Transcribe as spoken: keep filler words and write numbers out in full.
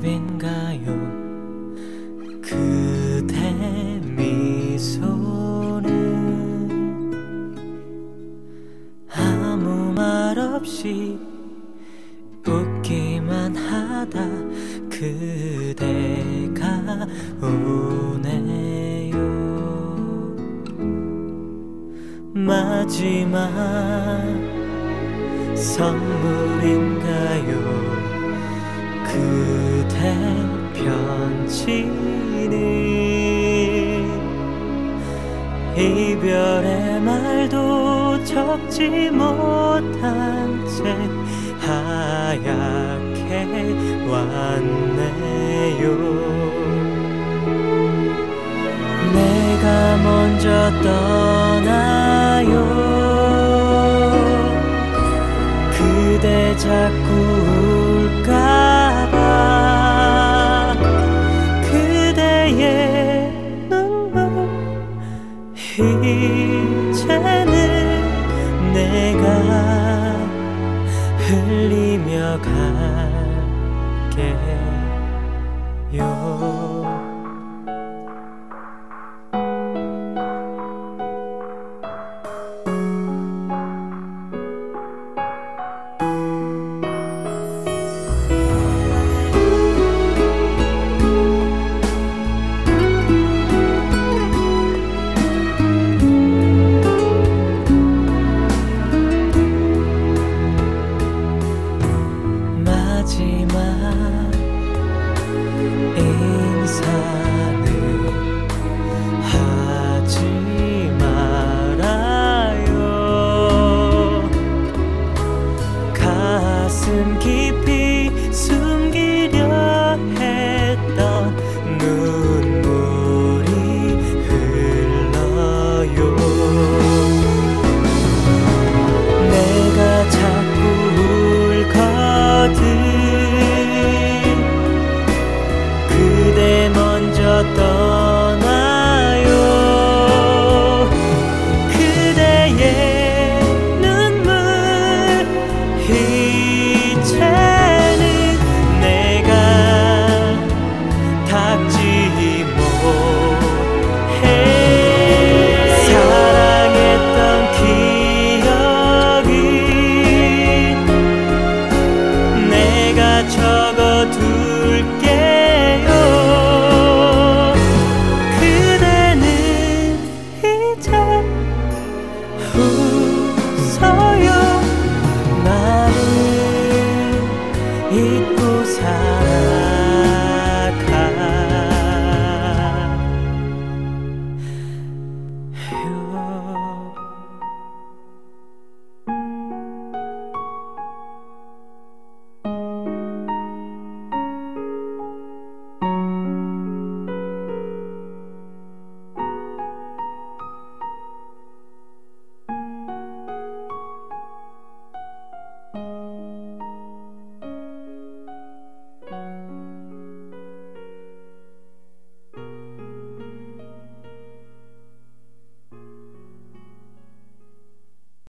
모습인가요? 그대 미소는 아무 말 없이 웃기만 하다 그대가 오네요. 마지막 선물인가요? 그대 편지는 이별의 말도 적지 못한 채 하얗게 왔네요. 내가 먼저 떠나요. 그대 자꾸 울까봐 그대의 눈물 이제는 내가 흘리며 갈게요. 마지막 인사는 하지 말아요. 가슴 깊이 숨기려 했던 눈물이 흘러요. 내가 자꾸 울거든. 그대 먼저 떠나요. 그대의 눈물 이제는 내가 닦지 못해. 사랑했던 기억이 내가 적어둘게. 웃어요. 나를 잊고